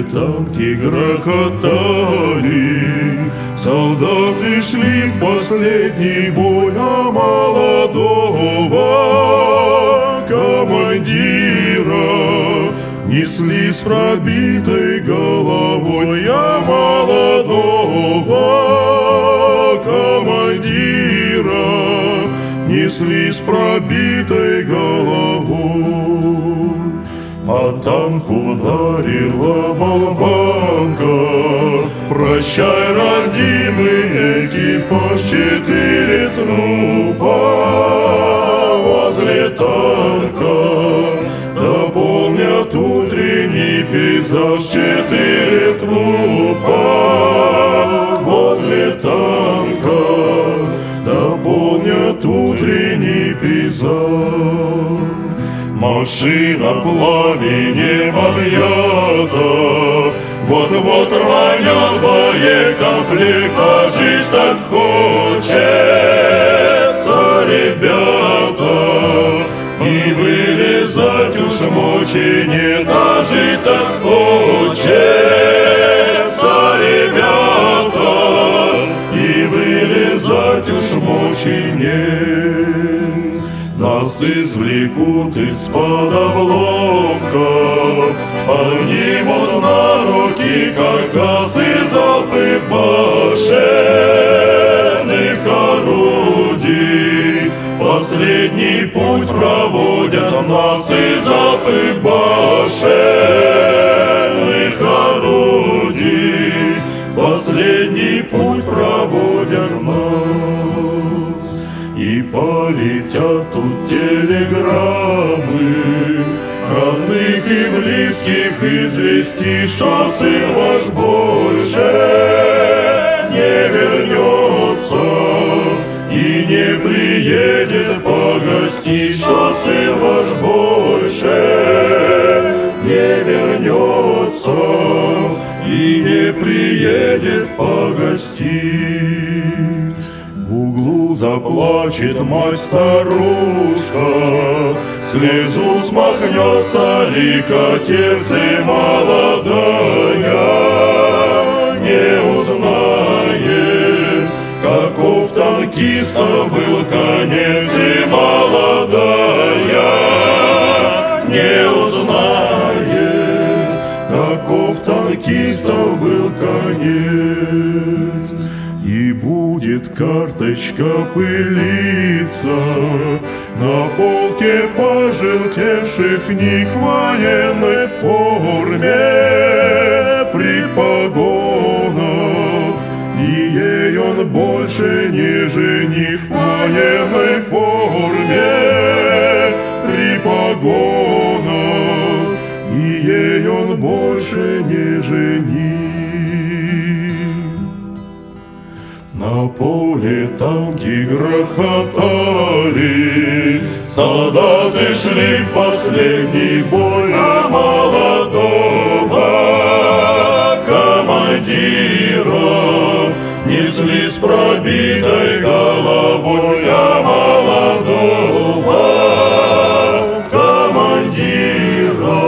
танки грохотали, солдаты шли в последний бой, а молодого командира несли с пробитой головой, а молодого командира несли с пробитой головой. По танку ударила болванка, прощай, родимый экипаж, 4 трупа возле танка дополнят утренний пейзаж. 4 трупа возле танка дополнят утренний пейзаж. Машина пламенем объята, вот-вот ранят боекомплект, а жизнь так хочется, ребята, и вылезать уж мочи нет, а жить так хочется, ребята, и вылезать уж мочи нет. Нас извлекут из-под обломков, поднимут на руки каркасы, залпы башенных орудий. Последний путь проводят нас, и залпы башенных орудий. Последний путь проводят нас. И полетят тут телеграммы родных и близких известий, что сын ваш больше не вернется и не приедет погостить, что сын ваш больше не вернется и не приедет погостить. В углу заплачет мать-старушка, слезу смахнет старик-отец, и молодая не узнает, каков танкиста был конец, и молодая не узнает, каков танкиста был конец. И будет карточка пылиться на полке пожелтевших книг в военной форме при погонах, и ей он больше не жених в военной форме при погонах, и ей он больше не жених. На поле танки грохотали, солдаты шли в последний бой, а молодого командира несли с пробитой головой, а молодого командира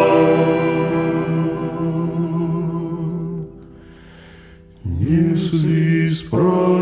несли с пробитой